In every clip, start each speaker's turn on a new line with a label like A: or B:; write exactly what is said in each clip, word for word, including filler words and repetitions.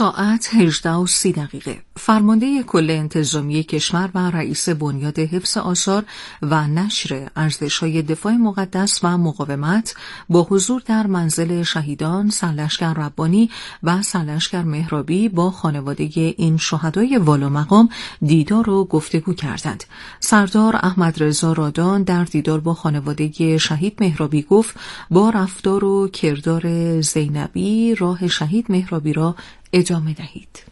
A: ساعت هجده و سی دقیقه فرمانده کل انتظامی کشور و رئیس بنیاد حفظ آثار و نشر ارزش‌های دفاع مقدس و مقاومت با حضور در منزل شهیدان سرلشکر ربانی و سرلشکر مهرابی با خانواده این شهدای والامقام دیدار و گفتگو کردند. سردار احمد رضا رادان در دیدار با خانواده شهید مهرابی گفت با رفتار و کردار زینبی راه شهید مهرابی را ادامه دهید.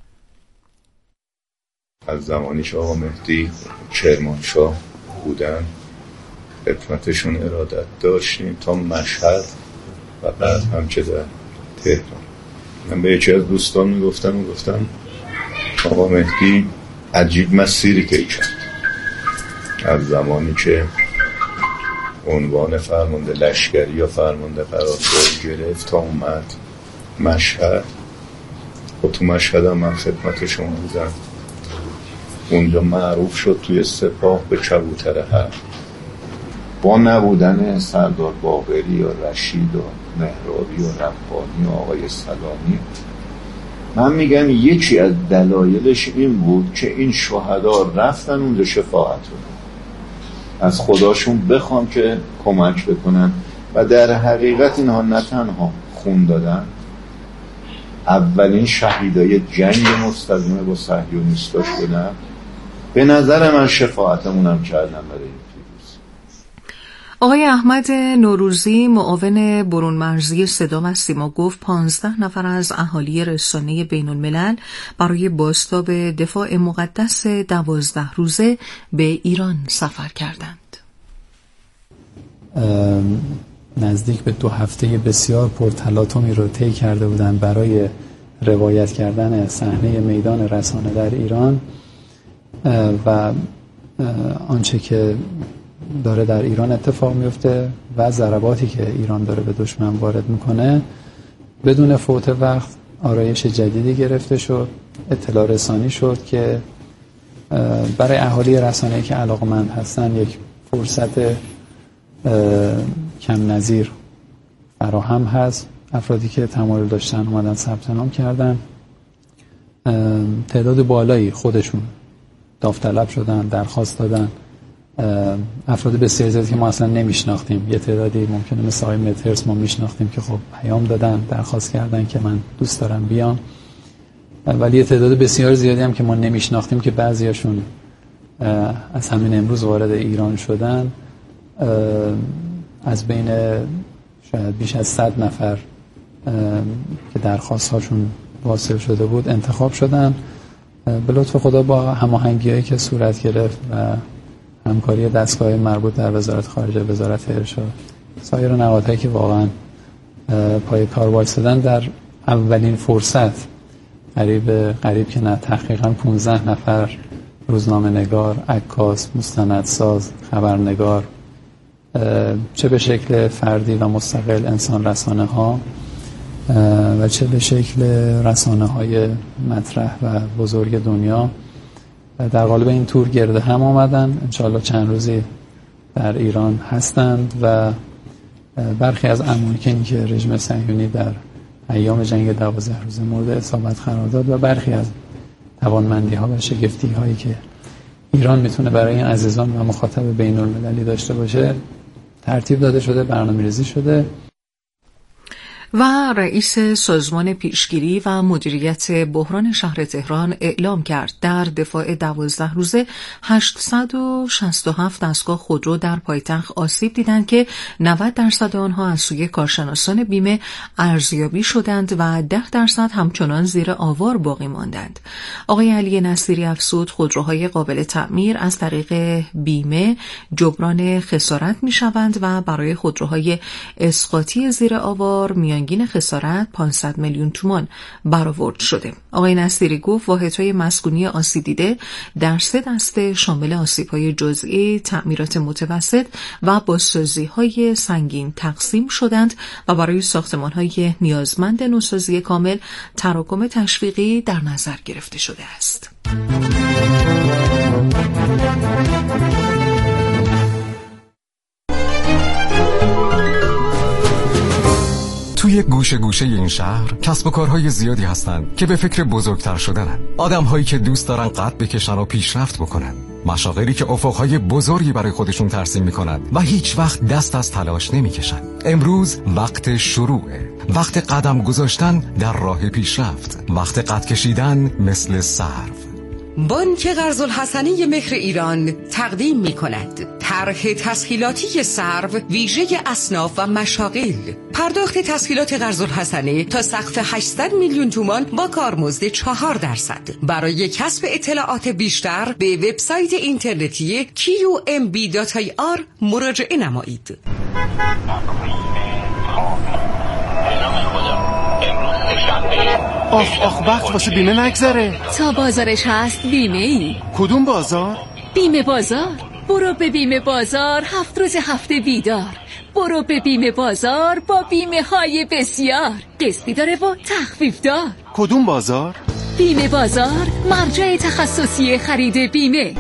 B: از زمانی که آقا مهدی کرمانشاه بودن خدمتشون ارادت داشتیم تا مشهد و بعد هم که در تهران. من به یکی از دوستان میگفتم میگفتم آقا مهدی عجیب مسیری طی کرد. از زمانی که عنوان فرمانده لشکری یا فرمانده قرارگاه گرفت تا اومد مشهد و تو مشهد هم من خدمتشون بودم. اونجا معروف شد توی سپاه به کبوتر هر. با نبودن سردار باقری و رشید و مهرابی و ربانی و آقای سلامی، من میگم یکی از دلایلش این بود که این شهدا رفتن اونجا شفاعت رو از خداشون بخوام که کمک بکنن و در حقیقت اینها نه تنها خون دادن، اولین شهیدای جنگ مستقیم با صهیونیستا شدن. به نظر من شفاعتمونم کردن برای این پیروز.
A: آقای احمد نوروزی معاون برون مرزی صدا و سیما گفت پانزده نفر از اهالی رسانه بین الملل برای بازتاب دفاع مقدس دوازده روزه به ایران سفر کردند.
C: نزدیک به دو هفته بسیار پرتلاطمی رو طی کرده بودند برای روایت کردن صحنه میدان رسانه در ایران و آنچه که داره در ایران اتفاق میفته و ضرباتی که ایران داره به دشمن وارد میکنه. بدون فوت وقت آرایش جدیدی گرفته شد، اطلاع رسانی شد که برای اهالی رسانه‌ای که علاقمند هستن یک فرصت کم نظیر فراهم هست. افرادی که تمایل داشتن اومدن ثبت نام کردن، تعداد بالایی خودشون داوطلب شدن، درخواست دادن. افراد بسیار زیادی که ما اصلا نمیشناختیم، یه تعدادی ممکنه مثل آقای مترس ما میشناختیم که خب پیام دادن، درخواست کردن که من دوست دارم بیام، ولی یه تعداد بسیار زیادی هم که ما نمیشناختیم که بعضیاشون از همین امروز وارد ایران شدن. از بین شاید بیش از صد نفر که درخواست هاشون واصل شده بود انتخاب شدن. به لطف خدا با هماهنگی‌هایی که صورت گرفت و همکاری دستگاه مربوط در وزارت خارجه، وزارت ارشاد، سایر نهادهایی که واقعا پای کار وایسادن، در اولین فرصت قریب قریب که نه تحقیقاً پانزده نفر روزنامه‌نگار، عکاس، مستندساز، خبرنگار، چه به شکل فردی و مستقل انسان رسانه ها و چه به شکل رسانه های مطرح و بزرگ دنیا در قالب این تور گرد هم آمدن. انشاءالله چند روزی در ایران هستند و برخی از اماکنی که رژیم صهیونی در ایام جنگ دوازده روزه مورد اصابت قرار داد و برخی از توانمندی ها و شگفتی هایی که ایران میتونه برای این عزیزان و مخاطب بین المللی داشته باشه ترتیب داده شده، برنامه‌ریزی شده.
A: و رئیس سازمان پیشگیری و مدیریت بحران شهر تهران اعلام کرد در دفاع دوازده روزه هشتصد و شصت و هفت دستگاه خودرو در پایتخت آسیب دیدند که نود درصد آنها از سوی کارشناسان بیمه ارزیابی شدند و ده درصد همچنان زیر آوار باقی ماندند. آقای علی نصیری افزود خودروهای قابل تعمیر از طریق بیمه جبران خسارت می‌شوند و برای خودروهای اسقاطی زیر آوار میان میانگین خسارت پانصد میلیون تومان برآورد شده. آقای نصیری گفت واحدهای مسکونی آسیب دیده در سه دسته شامل آسیب‌های جزئی، تعمیرات متوسط و بازسازی‌های سنگین تقسیم شدند و برای ساختمان‌های نیازمند نوسازی کامل تراکم تشویقی در نظر گرفته شده است.
D: توی توی گوشه گوشه این شهر کسب و کارهای زیادی هستند که به فکر بزرگتر شدنن. آدم‌هایی که دوست دارن قد بکشن و پیشرفت بکنن. مشاغلی که افقهای بزرگی برای خودشون ترسیم میکنن و هیچ وقت دست از تلاش نمیکشن. امروز وقت شروعه، وقت قدم گذاشتن در راه پیشرفت، وقت قد کشیدن مثل سرو.
E: بانک قرض الحسنه مهر ایران تقدیم می کند طرح تسهیلاتی سرو ویژه اصناف و مشاغل. پرداخت تسهیلات قرض الحسنه تا سقف هشتصد میلیون تومان با کارمزد چهار درصد. برای کسب اطلاعات بیشتر به وبسایت اینترنتی کیو ام بی دات آی آر مراجعه نمایید.
F: آخ آخ وقت واسه بیمه نگذره.
G: تا بازارش هست بیمه ای.
F: کدوم بازار؟
G: بیمه بازار. برو به بیمه بازار، هفت روز هفته بیدار. برو به بیمه بازار با بیمه های بسیار، قسطی داره و تخفیف دار.
F: کدوم بازار؟
G: بیمه بازار، مرجع تخصصی خرید بیمه.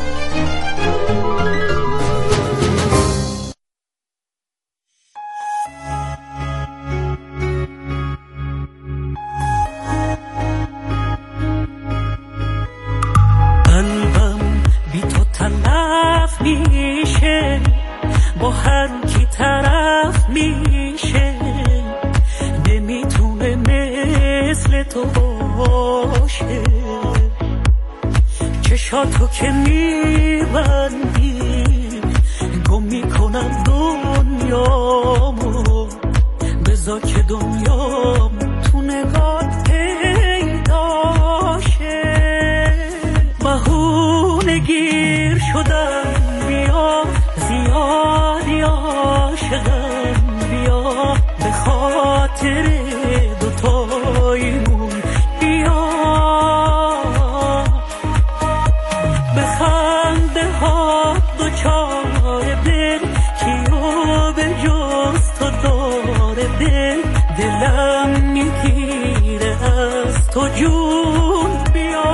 H: میشه با هر کی طرف میشه، نمیتونه مثل تو باشه. چشاتو که میبندی گم میکنم دنیامو، بذار که دنیام تو نگات پیداشه. بهونه گیر شدم بیا، زیادی عاشقم بیا، به خاطر دوتاییمون بیا. به خنده ها دوچار دل، کیو به جز تو داره دل. دلم میگیره از تو جون بیا.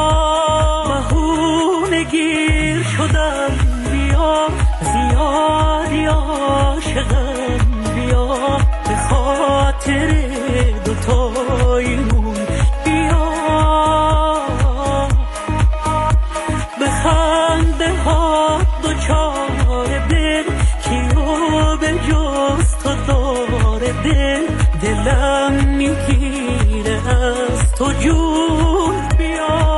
H: بهونه گیر شدم بیا، زیادی عاشقم بیا، به خاطر دوتاییمون بیا. به خنده ها دوچار دل، کیو به جز تو داره دل. دلم میگیره از تو جون بیا.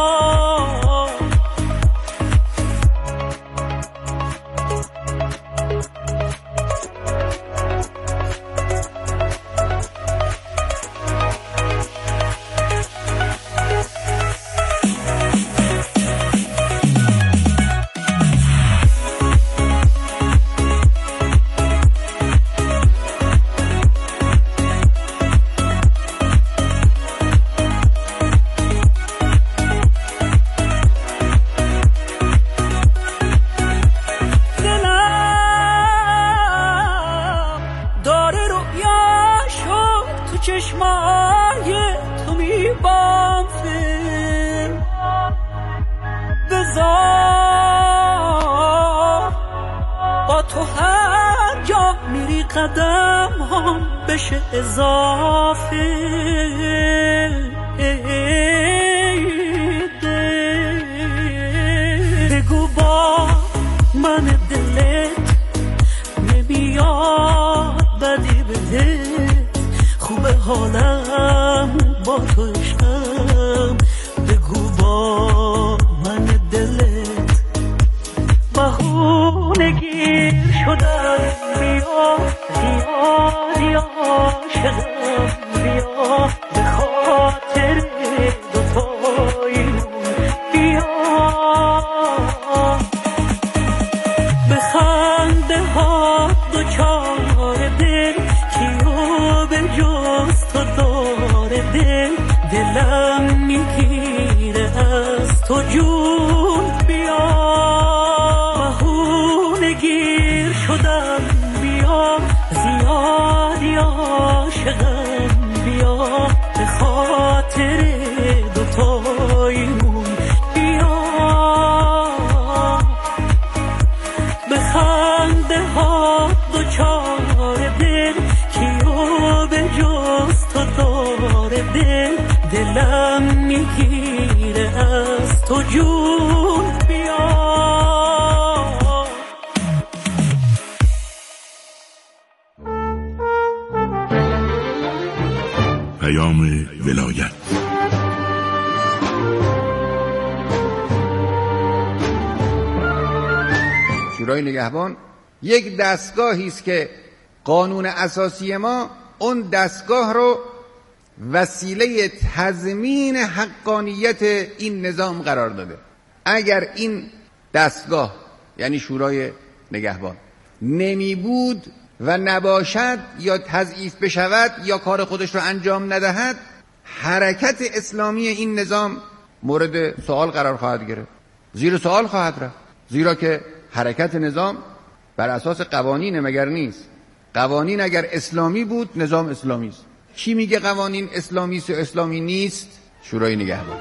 H: چشمای تو میبافه، بذار با تو هر جا میری قدم هم بشه اضافه. بگو با من دلت نمیاد بدی بده، خوبه حالم با تو عشقم. بگو با من دلت بهونه گیر شدم بیا، زیادی عاشقم بیا، به خاطر دوتاییمون بیا. به خنده ها دوچار دل، کیو به جز تو داره دل. دلم میگیره از تو جون بیا. بهونه گیر شدم بیا، زیادی عاشقم بیا، به خاطر دوتاییمون بیا. به خنده ها دوچار دل، کیو به جز
I: شورای نگهبان یک دستگاهی است که قانون اساسی ما اون دستگاه رو وسیله تضمین حقانیت این نظام قرار داده. اگر این دستگاه یعنی شورای نگهبان نمی بود و نباشد یا تضعیف بشود یا کار خودش رو انجام ندهد، حرکت اسلامی این نظام مورد سوال قرار خواهد گرفت، زیر سوال خواهد رفت، زیرا که حرکت نظام بر اساس قوانین مگر نیست؟ قوانین اگر اسلامی بود نظام اسلامی است. کی میگه قوانین اسلامی است و اسلامی نیست؟ شورای نگهبان.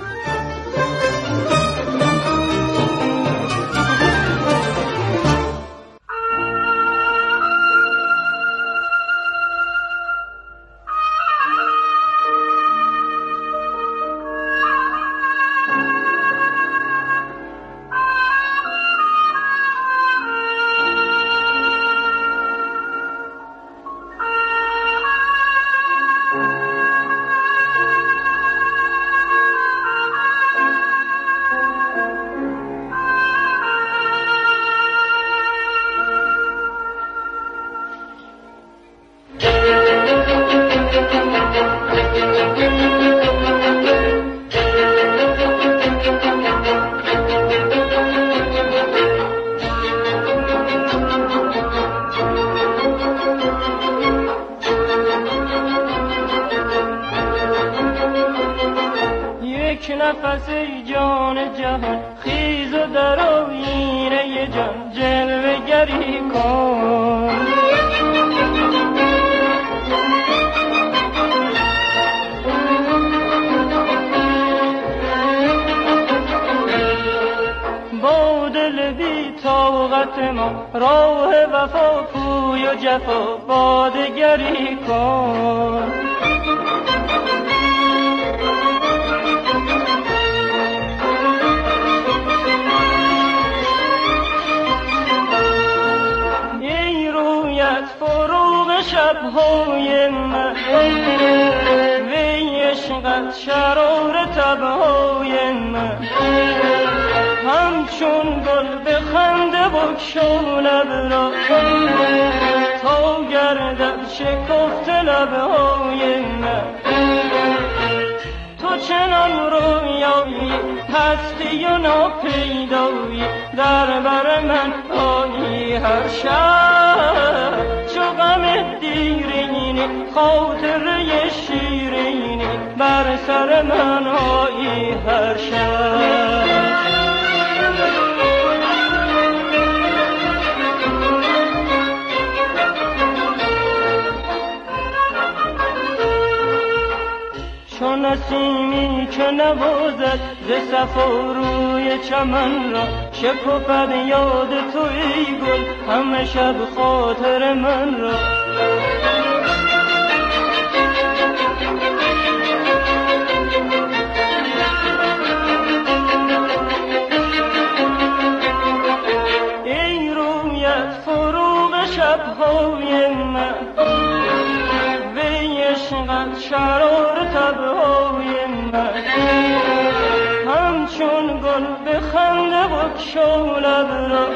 J: نفس جان جهان خیز و در آینه جان جلوه گری کن. با دل بی طاقت ما راه وفا پوی و جفا بادگری کن. شب‌های من وی عشقت شرار تبهای من همچون گل به خنده بگشا لب را تا گردد شکفت لبهای من. تو چنان رویایی هستی و ناپیدایی در بر من آیی هر شب چو غم دیرینی خاطره شیرینی بر سر من آیی هر شب. چون نسیمی که نوازد ز صفا روی چمن را شکفد یاد تو ای گل همه شب خاطر من را. ای رویت فروغ شب‌های من وی عشقت شرار تبهای من همچون گل به خنده بگشا لب را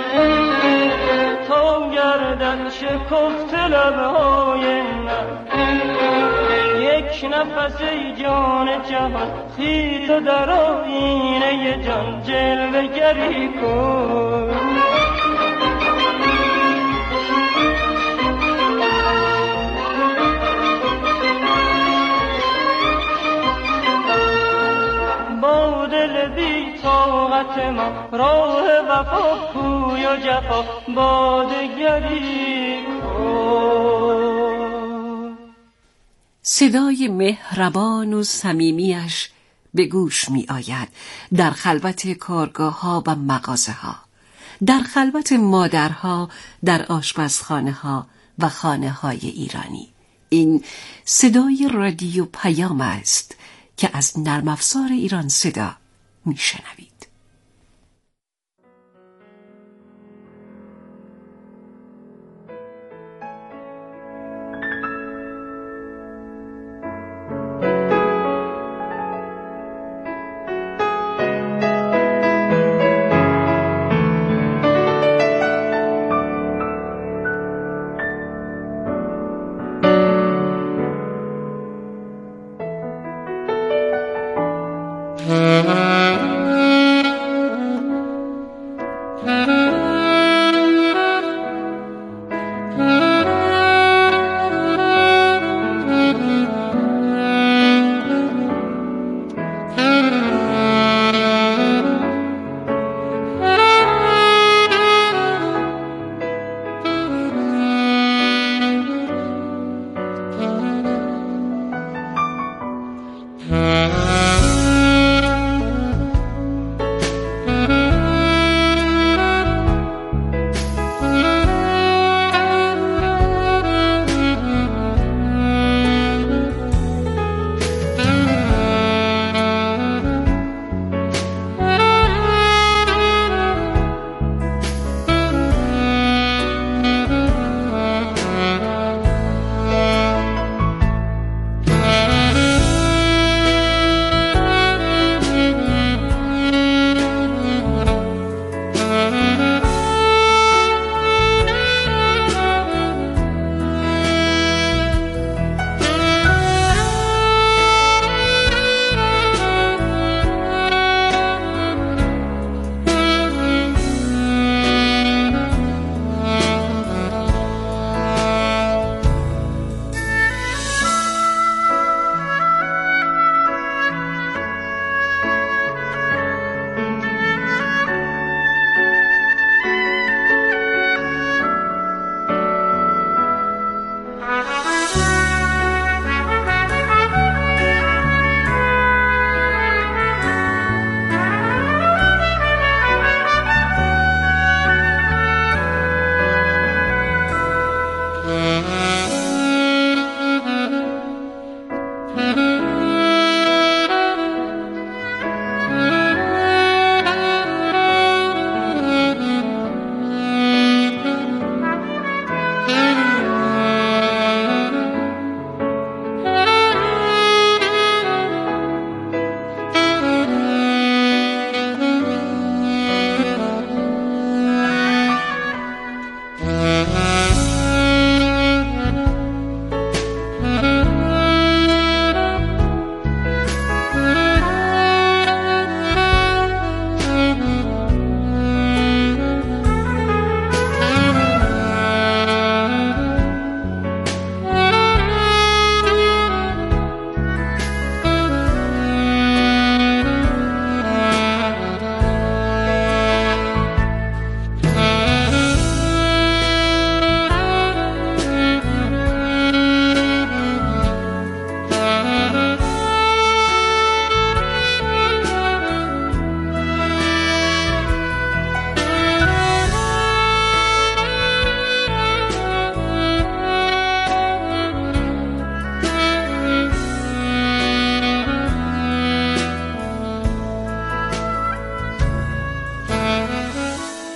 J: تا گردد شکفت لبهای من. یک نفس ای جان جهان خیز و در آینه جان جلوه گری کن. با دل بی طاقت ما راه وفا پوی و جفا بادگری کن.
E: صدای مهربان و صمیمیش به گوش می آید در خلوت کارگاه ها و مغازه ها، در خلوت مادرها در آشپزخانه ها و خانه های ایرانی. این صدای رادیو پیام است که از نرم افزار ایران صدا می شنوید.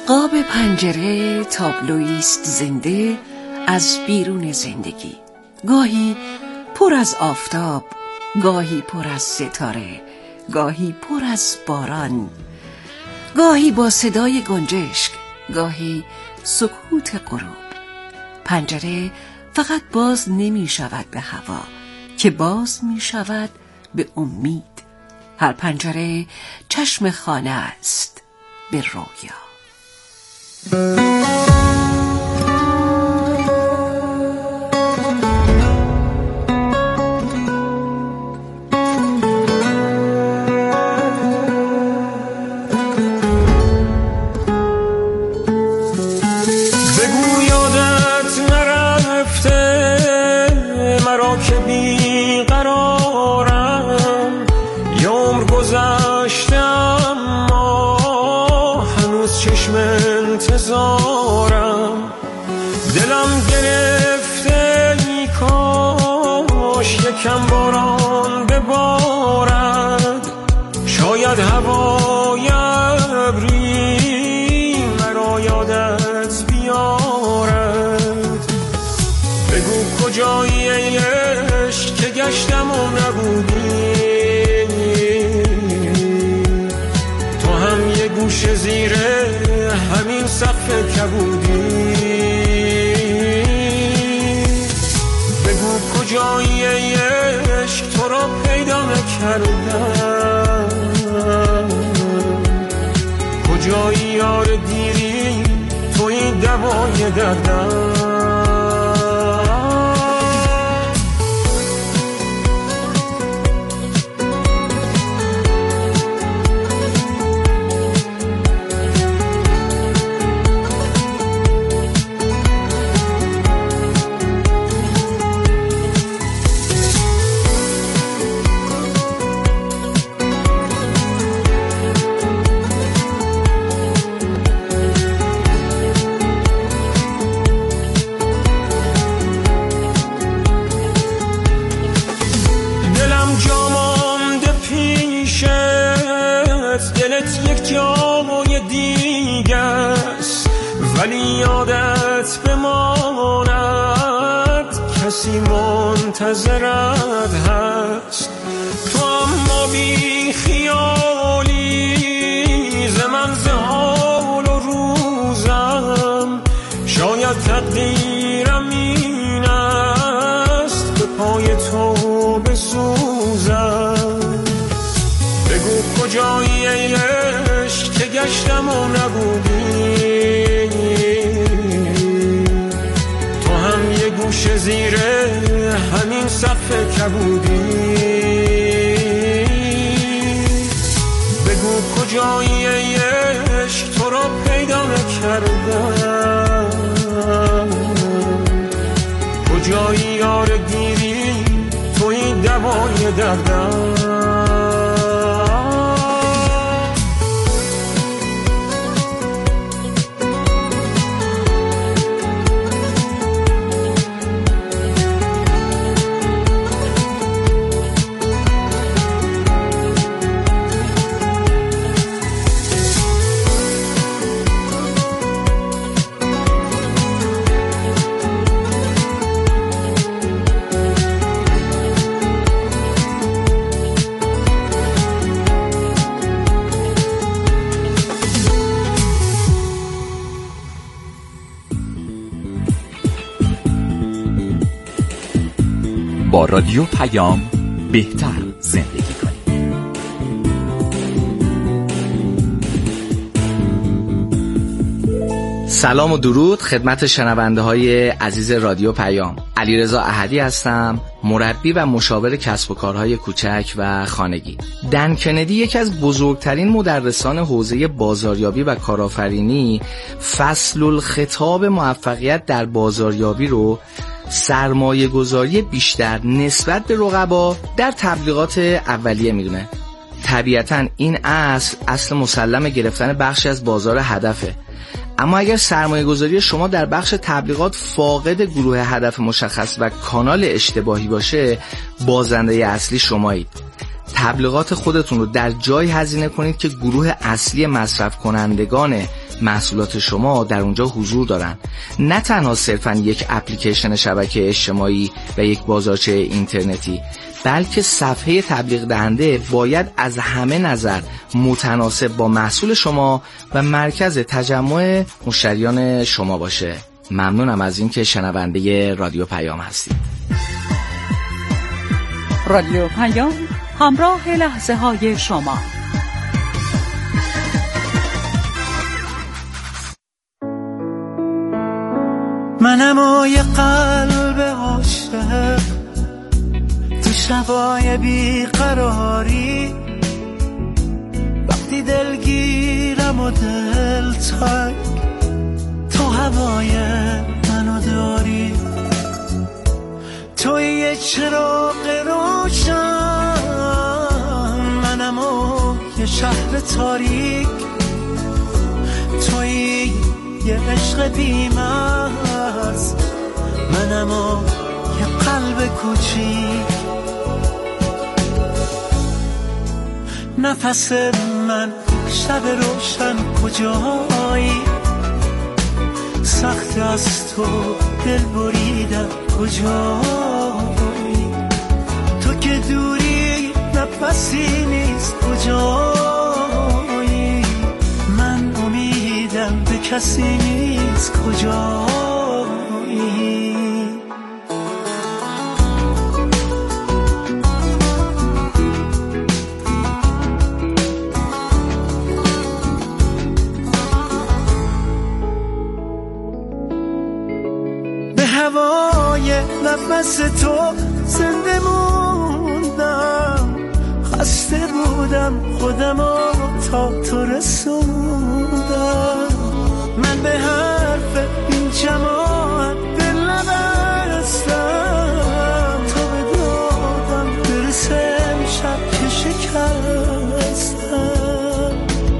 E: قاب پنجره تابلویی است زنده از بیرون زندگی، گاهی پر از آفتاب، گاهی پر از ستاره، گاهی پر از باران، گاهی با صدای گنجشک، گاهی سکوت غروب. پنجره فقط باز نمی شود به هوا، که باز می شود به امید. هر پنجره چشم خانه است به رویا.
K: کم باران ببارد، شاید هوای ابری مرا یادت بیارد. بگو کجایی ای عشق که گشتم و نبودی، تو هم یه گوشه زیر همین سقف کبودی. بگو کجایی ای عشق تو را پیدا نکردم، کجایی یار دیری توی دوای دردم. ولی یادت بماند کسی منتظرت هست. تو اما بی خیالی ز من ز حال و روزم، شاید تقدیرم این است به پای تو بسوزم. بگو کجایی ای عشق که گشتم و نبودی، تو هم یه گوشه زیر همین سقف کبودی. بگو کجایی ای عشق تو را پیدا نکردم، کجایی یار دیری توی دوای دردم.
L: با رادیو پیام بهتر زندگی کنید.
M: سلام و درود خدمت شنونده های عزیز رادیو پیام. علیرضا احدی هستم، مربی و مشاور کسب و کارهای کوچک و خانگی. دن کندی یکی از بزرگترین مدرسان حوزه بازاریابی و کارآفرینی فصل الخطاب موفقیت در بازاریابی رو سرمایه گذاری بیشتر نسبت به رقبا در تبلیغات اولیه میدونه. طبیعتاً این اصل اصل مسلم گرفتن بخشی از بازار هدفه، اما اگر سرمایه گذاری شما در بخش تبلیغات فاقد گروه هدف مشخص و کانال اشتباهی باشه، بازنده اصلی شمایید. تبلیغات خودتون رو در جای هزینه کنید که گروه اصلی مصرف کنندگان محصولات شما در اونجا حضور دارن. نه تنها صرفاً یک اپلیکیشن شبکه اجتماعی و یک بازارچه اینترنتی، بلکه صفحه تبلیغ دهنده باید از همه نظر متناسب با محصول شما و مرکز تجمع مشتریان شما باشه. ممنونم از این که شنونده رادیو پیام هستید.
N: رادیو پیام، همراه لحظه های شما.
H: منم و یه قلب عاشق تو شبای بیقراری، وقتی دلگیرم و دل تنگ تو هوای منو داری. توی یه چراغ روشن، منم و یه شهر تاریک، توی یه عشق بی‌مرز، منم و یه قلب کوچیک. نفس من شب روشن کجایی، سخت از تو دل بریدم کجایی، تو که دوری نفسی نیست کجایی، من امیدم به کسی نیست کجایی. هوای نفس تو زنده موندم، خسته بودم خودمو تا تو رسوندم. من به حرف این جماعت دل نبستم، تو به دادم برسه شب که شکستم.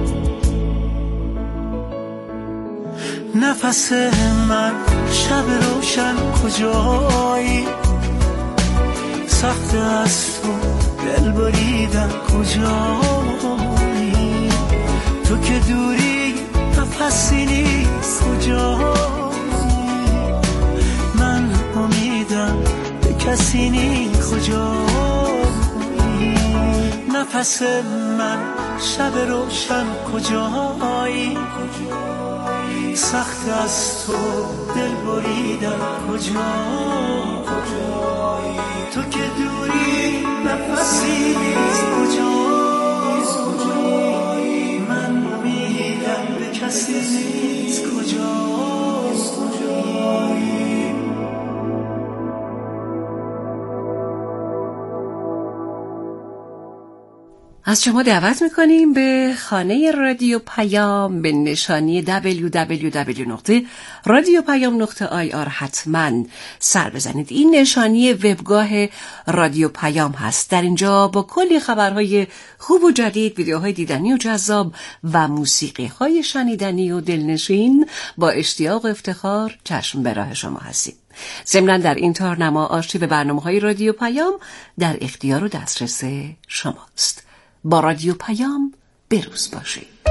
H: نفس من شب روشن کجایی، سخت از تو دل بریدم کجایی، تو که دوری نفسی نیست کجایی، من امیدم به کسی نیست کجایی. نفس من شب روشن کجایی، سخت از تو دل بریدم کجایی، تو که دوری نفسی نیست کجایی، من امیدم به کسی نیست کجایی.
E: از شما دعوت میکنیم به خانه رادیو پیام به نشانی دبلیو دبلیو دبلیو نقطه رادیو پیام نقطه آی آر حتما سر بزنید. این نشانی وبگاه رادیو پیام هست. در اینجا با کلی خبرهای خوب و جدید، ویدیوهای دیدنی و جذاب و موسیقی‌های شنیدنی و دلنشین با اشتیاق و افتخار چشم به راه شما هستیم. ضمناً در این تارنما آرشیو برنامه‌های رادیو پیام در اختیار و دسترس شماست. با رادیو پیام بروز باشید.